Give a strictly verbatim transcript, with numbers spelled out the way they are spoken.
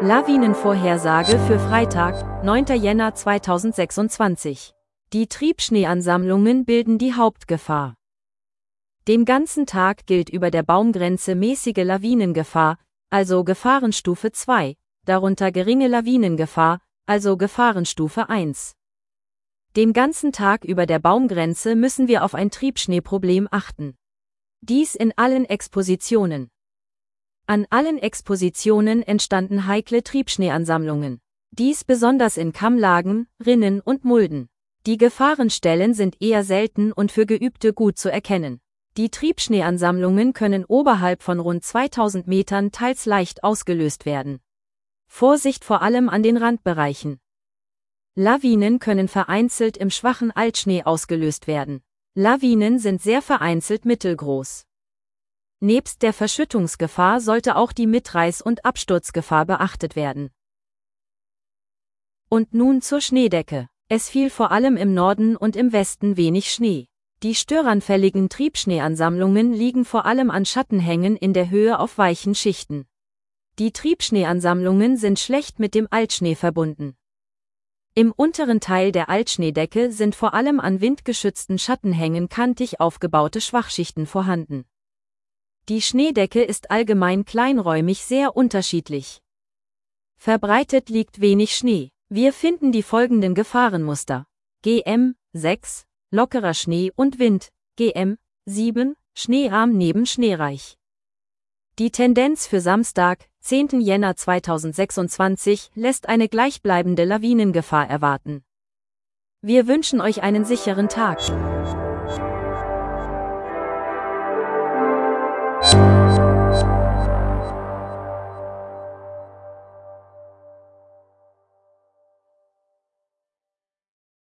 Lawinenvorhersage für Freitag, neunter Jänner zweitausendsechsundzwanzig. Die Triebschneeansammlungen bilden die Hauptgefahr. Den ganzen Tag gilt über der Baumgrenze mäßige Lawinengefahr, also Gefahrenstufe zwei, darunter geringe Lawinengefahr, also Gefahrenstufe eins. Den ganzen Tag über der Baumgrenze müssen wir auf ein Triebschneeproblem achten. Dies in allen Expositionen. An allen Expositionen entstanden heikle Triebschneeansammlungen. Dies besonders in Kammlagen, Rinnen und Mulden. Die Gefahrenstellen sind eher selten und für Geübte gut zu erkennen. Die Triebschneeansammlungen können oberhalb von rund zweitausend Metern teils leicht ausgelöst werden. Vorsicht vor allem an den Randbereichen. Lawinen können vereinzelt im schwachen Altschnee ausgelöst werden. Lawinen sind sehr vereinzelt mittelgroß. Nebst der Verschüttungsgefahr sollte auch die Mitreiß- und Absturzgefahr beachtet werden. Und nun zur Schneedecke. Es fiel vor allem im Norden und im Westen wenig Schnee. Die störanfälligen Triebschneeansammlungen liegen vor allem an Schattenhängen in der Höhe auf weichen Schichten. Die Triebschneeansammlungen sind schlecht mit dem Altschnee verbunden. Im unteren Teil der Altschneedecke sind vor allem an windgeschützten Schattenhängen kantig aufgebaute Schwachschichten vorhanden. Die Schneedecke ist allgemein kleinräumig sehr unterschiedlich. Verbreitet liegt wenig Schnee. Wir finden die folgenden Gefahrenmuster: G M sechs, lockerer Schnee und Wind, G M sieben, schneearm neben schneereich. Die Tendenz für Samstag, zehnten Jänner zweitausendsechsundzwanzig, lässt eine gleichbleibende Lawinengefahr erwarten. Wir wünschen euch einen sicheren Tag.